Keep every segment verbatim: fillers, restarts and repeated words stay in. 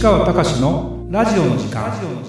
川隆のラジオの時間。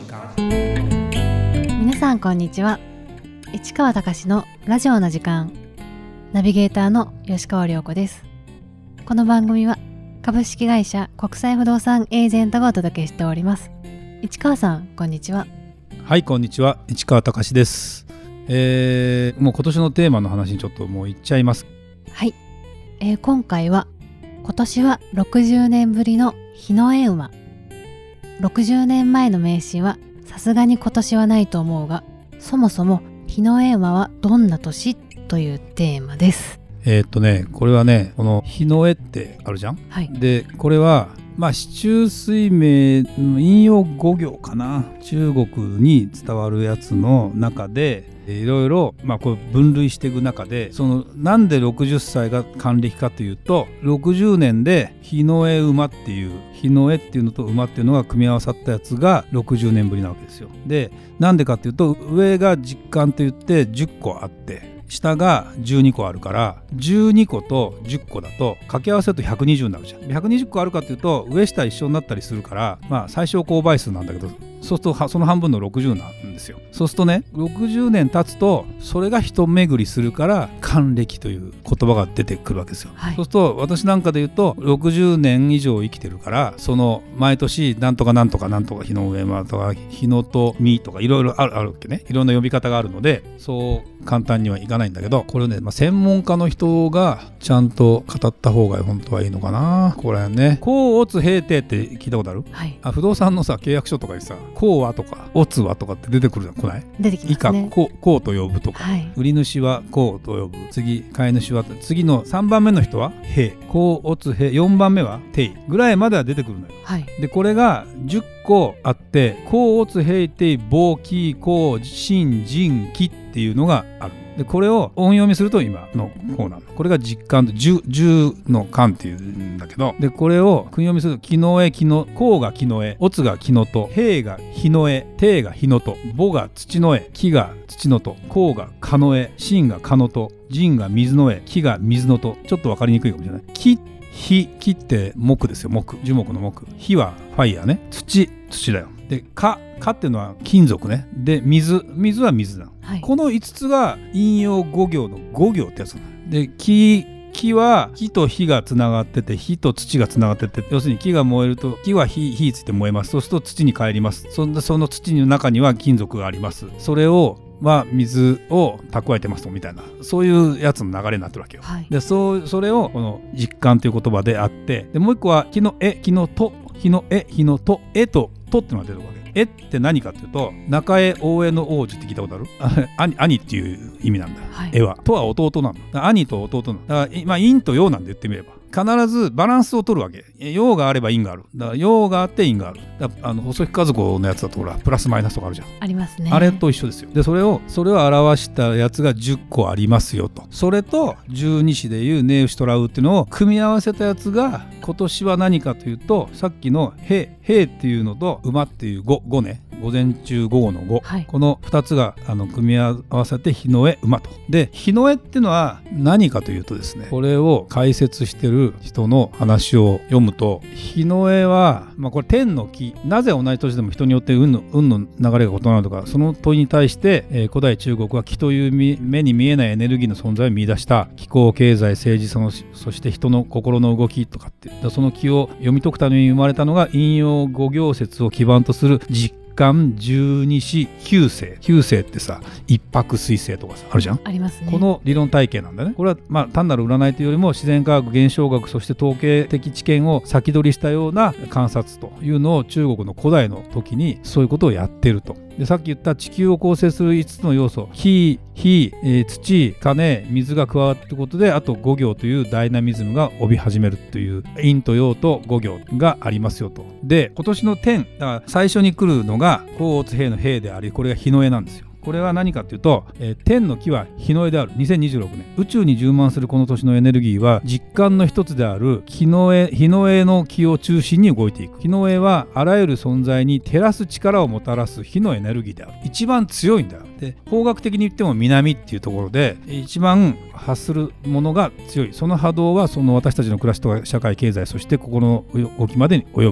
皆さんこんにちは。市川隆のラジオの時間、ナビゲーターの吉川亮子です。この番組は株式会社国際不動産エージェントがお届けしております。市川さんこんにちは。 はい、こんにちは、市川隆です。えー、もう今年のテーマの話にちょっともう言っちゃいます。 はい、えー、今回は今年はろくじゅうねんぶりの日の絵馬。ろくじゅうねんまえの迷信はさすがに今年はないと思うが、そもそも日の絵馬はどんな年というテーマです。 えーっとねこれはね、この日の絵ってあるじゃん、はい、でこれはまあ四柱推命の引用ご行かな、中国に伝わるやつの中でいろいろまあこう分類していく中で、そのなんでろくじゅっさいが還暦かというと、ろくじゅうねんで日の絵馬っていう日の絵っていうのと馬っていうのが組み合わさったやつがろくじゅうねんぶりなわけですよ。でなんでかっていうと、上が実感といってじゅっこあって、下がじゅうにこあるから、じゅうにことじゅっこだと掛け合わせるとひゃくにじゅうになるじゃん。ひゃくにじゅっこあるかっていうと上下一緒になったりするから、まあ最小公倍数なんだけど、そうするとその半分のろくじゅうなんですよ。そうするとね、ろくじゅうねん経つとそれが一巡りするから還暦という言葉が出てくるわけですよ、はい、そうすると私なんかで言うとろくじゅうねん以上生きてるから、その毎年なんとかなんとかなんとか日の上馬とか日のとみとかいろいろあるあるわけね。いろんな呼び方があるのでそう簡単にはいかないんだけど、これね、まあ、専門家の人がちゃんと語った方が本当はいいのかな。これね、甲乙平定って聞いたことある、はい、あ不動産のさ契約書とかにさ、甲はとか乙はとかって出てくるじゃん。来ない？ 出てきますね。 以下甲と呼ぶとか、はい、売り主は甲と呼ぶ、次買い主は、次のさんばんめの人は平、甲乙平、よんばんめは定ぐらいまでは出てくるのよ、はい、でこれがじゅっこあって、甲乙平定戊己庚辛壬己っていうのがある。でこれを音読みすると今のこうなの。これが実感とじゅうの感っていうんだけど、でこれを訓読みすると、木の絵木の甲が木の絵、乙が木のと、平が日の絵、定が日のと、戊が土の絵、木が土のと、甲が蚊の絵、辛が蚊のと、壬が水の絵、木が水のと。ちょっと分かりにくいかもしれない。木火木って木ですよ。木、樹木の木。火はファイヤーね。土土だよ。で蚊蚊っていうのは金属ね。で水水は水だ、はい、このいつつが引用ご行のご行ってやつなので、木木は木と火がつながってて、火と土がつながってて、要するに木が燃えると木は火火ついて燃えます。そうすると土に帰ります。そんなその土の中には金属があります。それをは水を蓄えてますとみたいな、そういうやつの流れになってるわけよ、はい、で そ, それをこの実感という言葉であって、でもう一個は木の絵木のと、日の絵日のと、絵ととってのが出てくるわけ。絵って何かっていうと、中江大江の王子って聞いたことある？兄, 兄っていう意味なんだ、はい、絵は。とは弟なんだ。兄と弟なんだ。だからまあ陰と陽なんで言ってみれば必ずバランスを取るわけ。陽があれば陰がある。だから陽があって陰がある。だからあの細木数子のやつだとほらプラスマイナスとかあるじゃん。 ありますね。 あれと一緒ですよ。でそれをそれを表したやつがじゅっこありますよと。それと十二支でいうネウシトラウっていうのを組み合わせたやつが今年は何かというと、さっきの平平っていうのと馬っていう 5, 5ね。午前中午後のご、はい、このふたつがあの組み合わせて日の絵馬と。で日の絵っていうのは何かというとですね、これを解説してる人の話を読むと、日の絵は、まあ、これ天の気、なぜ同じ年でも人によって運の、運の流れが異なるとか、その問いに対して、えー、古代中国は気という目に見えないエネルギーの存在を見出した。気候経済政治 そ, のそして人の心の動きとかって、その気を読み解くために生まれたのが引用五行説を基盤とする実間十二支九星。九星ってさ、一泊水星とかさあるじゃん。ありますね。この理論体系なんだね。これはまあ単なる占いというよりも自然科学、現象学、そして統計的知見を先取りしたような観察というのを中国の古代の時にそういうことをやってると。でさっき言った地球を構成するいつつの要素、火、火、えー、土、金、水が加わっていることで、あと五行というダイナミズムが帯び始めるという陰と陽と五行がありますよと。で今年の天だから最初に来るのが甲乙平の平であり、これが日の絵なんですよ。これは何かというと、えー、天の木は日の絵である。にせんにじゅうろくねん宇宙に充満するこの年のエネルギーは実感の一つである日の絵、日の絵の気を中心に動いていく。日の絵はあらゆる存在に照らす力をもたらす火のエネルギーである。一番強いんだよ。で方角的に言っても南っていうところで一番発するものが強い。その波動はその私たちの暮らしとか社会経済、そして心の動きまでに及ぶ。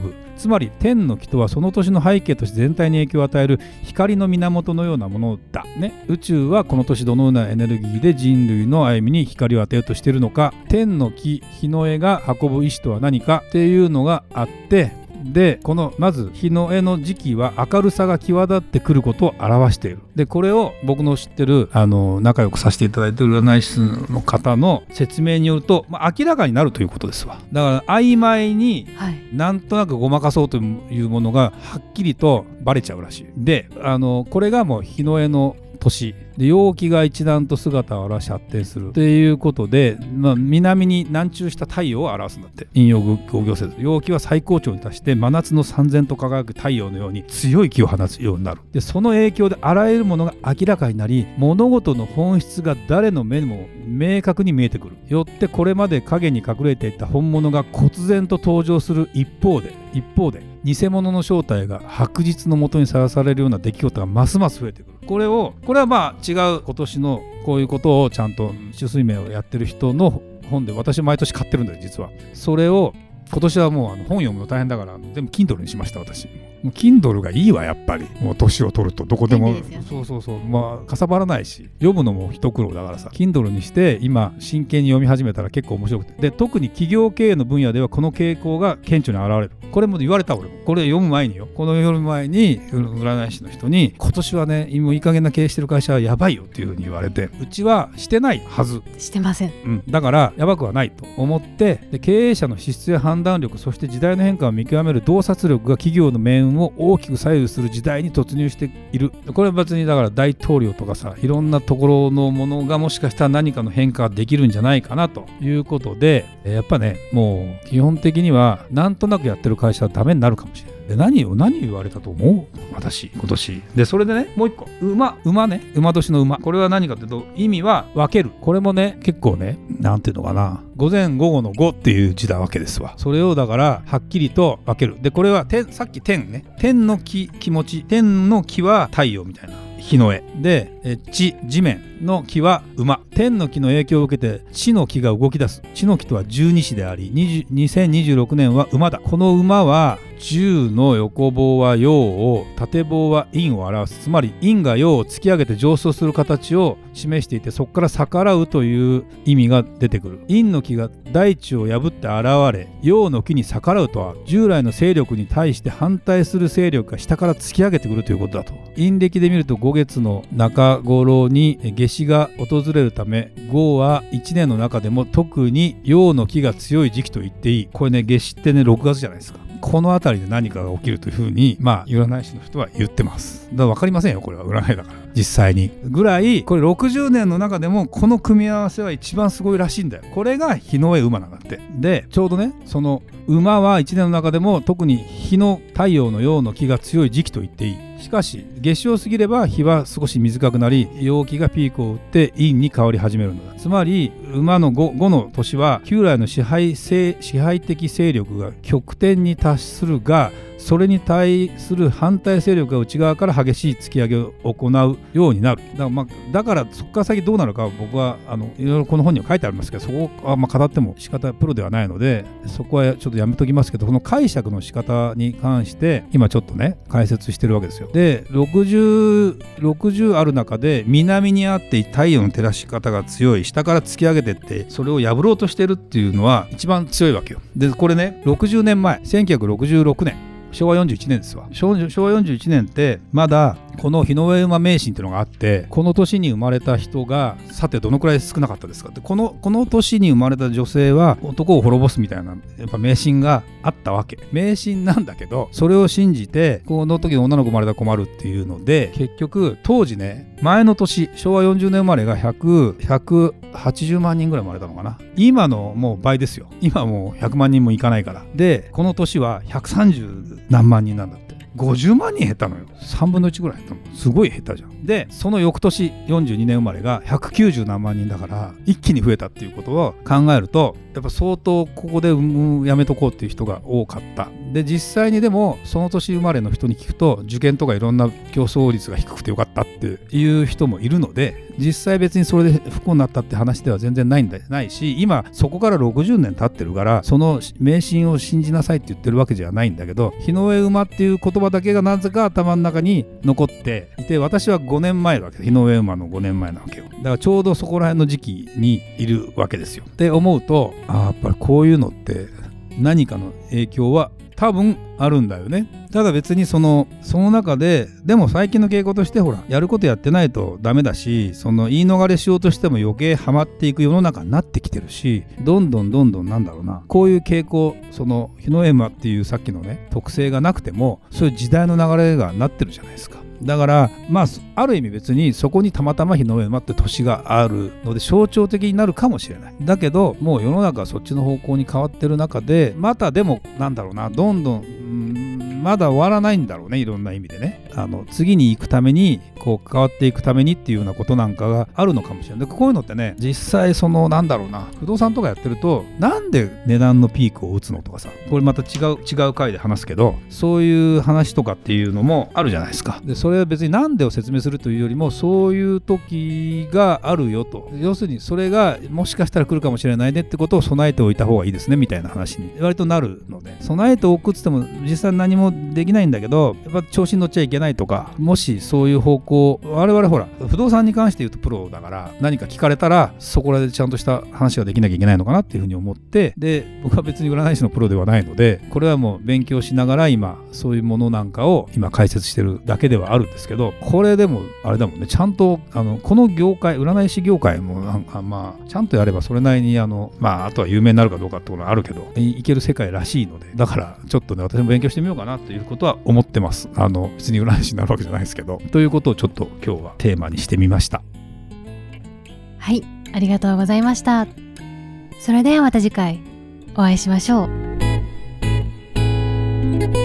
つまり天の気とはその年の背景として全体に影響を与える光の源のようなものだ、ね、宇宙はこの年どのようなエネルギーで人類の歩みに光を当てようとしているのか、天の気日の絵が運ぶ意志とは何かっていうのがあって、でこのまず日の絵の時期は明るさが際立ってくることを表している。でこれを僕の知ってるあの仲良くさせていただいている占い師の方の説明によると、まあ、明らかになるということですわ。だから曖昧になんとなくごまかそうというものがはっきりとバレちゃうらしい。であのこれがもう日の絵の年で、陽気が一段と姿を現し発展するっていうことで、まあ、南に南中した太陽を表すんだって。陰陽五行説、陽気は最高潮に達して真夏の燦然と輝く太陽のように強い気を放つようになる。でその影響であらゆるものが明らかになり、物事の本質が誰の目にも明確に見えてくる。よってこれまで影に隠れていた本物が忽然と登場する一方で一方で偽物の正体が白日の下にさらされるような出来事がますます増えてくる。これをこれはまあ違う今年のこういうことをちゃんと中水明をやってる人の本で、私毎年買ってるんだよ実は。それを今年はもうあの本読むの大変だから全部 Kindle にしました。私もう Kindle がいいわやっぱり。もう年を取るとどこでもそうそうそう、まあかさばらないし読むのも一苦労だからさ、 Kindle にして今真剣に読み始めたら結構面白くて、で特に企業経営の分野ではこの傾向が顕著に現れる。これも言われた。俺もこれ読む前によ、この読む前に占い師の人に今年はね今いい加減な経営してる会社はやばいよっていう風に言われて、うちはしてないはず。 してません、 うん、だからやばくはないと思って、で経営者の資質や判断力、そして時代の変化を見極める洞察力が企業の命運を大きく左右する時代に突入している。これは別にだから大統領とかさ、いろんなところのものがもしかしたら何かの変化ができるんじゃないかなということで、やっぱねもう基本的にはなんとなくやってる会社はダメになるかもしれない。で何を何言われたと思う私今年で。それでねもう一個馬馬ね馬年の馬、これは何かというと意味は分ける。これもね結構ねなんていうのかな、午前午後の午っていう字だわけですわ。それをだからはっきりと分ける。でこれは天、さっき天ね、天の気気持ち、天の気は太陽みたいな日の絵で、え地地面の気は馬。天の気の影響を受けて地の気が動き出す。地の気とは十二支であり、にせんにじゅうろくねんは馬だ。この馬は十の横棒は陽を、縦棒は陰を表す。つまり陰が陽を突き上げて上昇する形を示していて、そこから逆らうという意味が出てくる。陰の気が大地を破って現れ、陽の気に逆らうとは従来の勢力に対して反対する勢力が下から突き上げてくるということだと。陰暦で見るとごげつの中頃に夏至が訪れるため、ごはいちねんの中でも特に陽の気が強い時期と言っていい。これね夏至ってねろくがつじゃないですか。この辺りで何かが起きるというふうにまあ占い師の人は言ってます。だから分かりませんよこれは占いだから実際にぐらい、これろくじゅうねんの中でもこの組み合わせは一番すごいらしいんだよ。これが日の絵馬なんだって。でちょうどねその馬はいちねんの中でも特に日の太陽の陽の気が強い時期と言っていい。しかし夏至を過ぎれば日は少し短くなり、陽気がピークを打って陰に変わり始めるのだ。つまり馬の 5, 5の年は旧来の支配性支配的勢力が極点に達するが、それに対する反対勢力が内側から激しい突き上げを行うようになる。だから、まあ、だからそこから先どうなるかは僕はあのいろいろこの本には書いてありますけど、そこはまあ語っても仕方プロではないのでそこはちょっとやめときますけど、この解釈の仕方に関して今ちょっとね解説してるわけですよ。でろくじゅう、ろくじゅうある中で南にあって太陽の照らし方が強い、下から突き上げてってそれを破ろうとしてるっていうのは一番強いわけよ。でこれねろくじゅうねんまえせんきゅうひゃくろくじゅうろくねんしょうわよんじゅういちねんですわ。昭和よんじゅういちねんってまだこの日の絵馬迷信っていうのがあって、この年に生まれた人がさてどのくらい少なかったですかって、このこの年に生まれた女性は男を滅ぼすみたいなやっぱ迷信があったわけ。迷信なんだけどそれを信じてこの時に女の子生まれたら困るっていうので、結局当時ね前の年しょうわよんじゅうねん生まれがひゃく、ひゃくはちじゅうまんにんぐらい生まれたのかな。今のもう倍ですよ。今もうひゃくまんにんもいかないから。でこの年はひゃくさんじゅうなんまんにんなんだって。ごじゅうまんにん減ったのよ。さんぶんのいちぐらい減ったの。すごい減ったじゃん。でその翌年よんじゅうにねん生まれがひゃくきゅうじゅうなんまんにんだから一気に増えたっていうことを考えると、やっぱ相当ここで、うん、やめとこうっていう人が多かった。 で実際にでもその年生まれの人に聞くと受験とかいろんな競争率が低くてよかったっていう人もいるので、実際別にそれで不幸になったって話では全然ないんだないし、今そこからろくじゅうねん経ってるからその迷信を信じなさいって言ってるわけじゃないんだけど、日の上馬っていう言葉だけがなぜか頭の中に残っていて、私はごねんまえなわけ、日の上馬のごねんまえなわけよ。だからちょうどそこら辺の時期にいるわけですよ。って思うと、あやっぱりこういうのって何かの影響は多分あるんだよね。ただ別にそのその中ででも最近の傾向として、ほらやることやってないとダメだし、その言い逃れしようとしても余計ハマっていく世の中になってきてるし、どんどんどんどんなんだろうな、こういう傾向、その日の絵馬っていうさっきのね特性がなくてもそういう時代の流れがなってるじゃないですか。だからまあある意味別にそこにたまたま日の上馬って年があるので象徴的になるかもしれない。だけどもう世の中はそっちの方向に変わってる中で、またでもなんだろうな、どんどん、んまだ終わらないんだろうね、いろんな意味でね。あの次に行くためにこう変わっていくためにっていうようなことなんかがあるのかもしれない。でこういうのってね、実際そのなんだろうな、不動産とかやってるとなんで値段のピークを打つのとかさ、これまた違う違う回で話すけど、そういう話とかっていうのもあるじゃないですか。でそれは別になんでを説明するというよりも、そういう時があるよと、要するにそれがもしかしたら来るかもしれないねってことを備えておいた方がいいですねみたいな話に割となるので、備えておくっつっても実際何もできないんだけど、やっぱ調子に乗っちゃいけないとか、もしそういう方向、我々ほら不動産に関して言うとプロだから、何か聞かれたらそこらでちゃんとした話ができなきゃいけないのかなっていうふうに思って、で僕は別に占い師のプロではないので、これはもう勉強しながら今そういうものなんかを今解説してるだけではあるんですけど、これでもあれだもんね、ちゃんとあのこの業界、占い師業界もなんかまあちゃんとやればそれなりにあのまああとは有名になるかどうかってことはあるけど、いける世界らしいので、だからちょっとね私も勉強してみようかなということは思ってます。あの別に占い師になるわけじゃないですけど、ということをちょっと今日はテーマにしてみました。 はい、ありがとうございました。それではまた次回お会いしましょう。